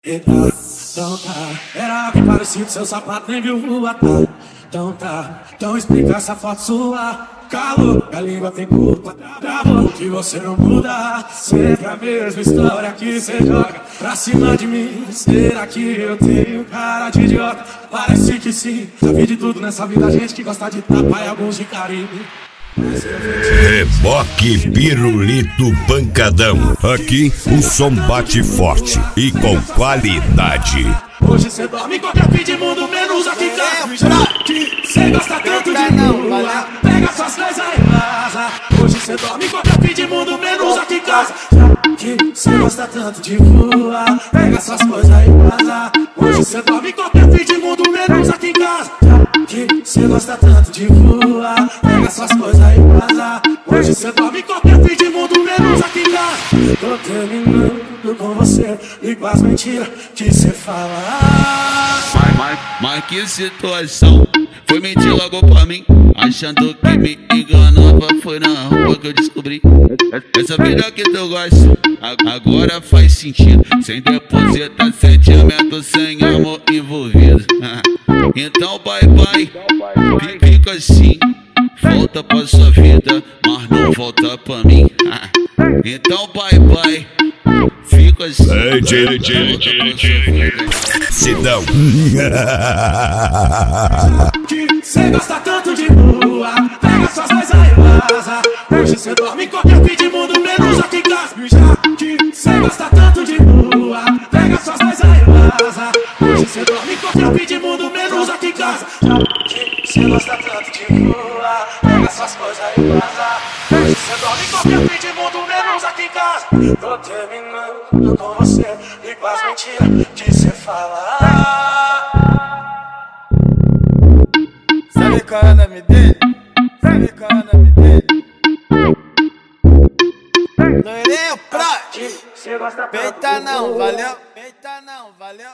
Então tá, era algo parecido, seu sapato nem viu o atalho. Então tá, então explica essa foto sua. Calor, a língua tem culpa, travou que você não muda. Sempre a mesma história que cê joga pra cima de mim. Será que eu tenho cara de idiota? Parece que sim, já vi de tudo nessa vida, gente que gosta de tapa e alguns de carinho. Reboque Pirulito Pancadão. Aqui o som bate forte e com qualidade. Hoje cê dorme em qualquer fim de mundo, menos aqui em casa. Que cê gosta tanto de lua, pega suas coisas e vaza. Hoje cê dorme em qualquer fim de mundo, menos aqui em casa. Que cê gosta tanto de lua, pega suas coisas e vaza. Hoje cê dorme em qualquer fim de mundo, menos aqui em casa. Que cê gosta tanto de lua, pega suas coisas e vaza. Hoje cê dorme em qualquer fim de mundo, menos aqui em casa. Tô terminando com você e com as mentiras que cê fala. Mas que situação, foi mentir logo pra mim, achando que me enganava. Foi na rua que eu descobri essa vida que tu gosta, agora faz sentido. Sem depositar sentimento, sem amor envolvido. Então bye, fica assim, volta pra sua vida, mas não volta pra mim. Então bye, fica assim, Sidão. Que cê gosta tanto de lua, pega suas coisas e vaza. Hoje cê dorme em qualquer fim de mundo, menos aqui em casa. Já que cê gosta tanto de lua, pega suas coisas e vaza. Hoje cê dorme em qualquer fim de mundo, menos aqui em casa. Já que cê gosta tanto de lua, pega suas coisas e vaza. Hoje cê dorme em qualquer fim de mundo, menos aqui em casa. Tô terminando com você e com as mentiras que cê fala. Sabe qual é o nome dele? Sabe qual é o nome dele? Loirinho Prod. Peita não, valeu? Peita não, valeu?